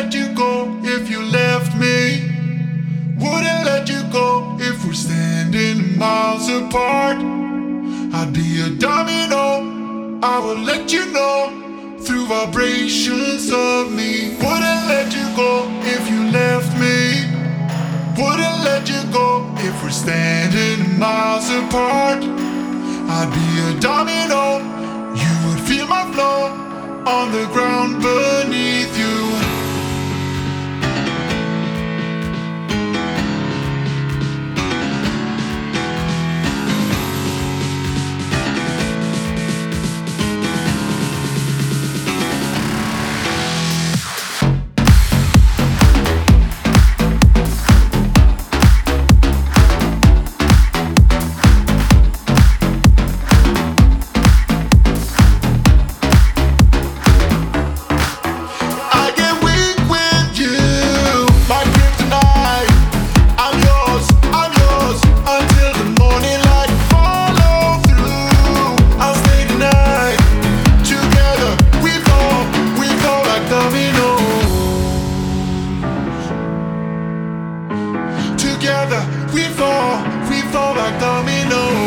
let you go if you left me. Wouldn't let you go if we're standing miles apart. I'd be a domino, I will let you know through vibrations of me. Wouldn't let you go if you left me. Wouldn't let you go if we're standing miles apart. I'd be a domino, you would feel my flow on the ground beneath you. Together we fall like dominoes.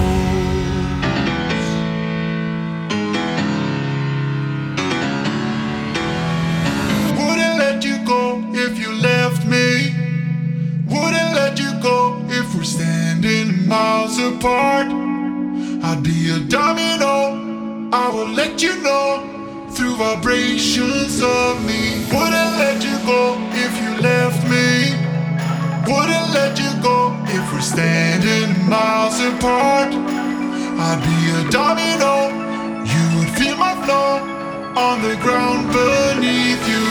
Wouldn't let you go if you left me. Wouldn't let you go if we're standing miles apart. I'd be a domino, I will let you know through vibrations of me. Wouldn't let you go if you left me. Wouldn't let you go if we're standing miles apart. I'd be a domino, you would feel my flow on the ground beneath you.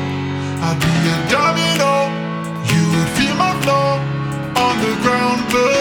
I'd be a domino, you would feel my flow on the ground.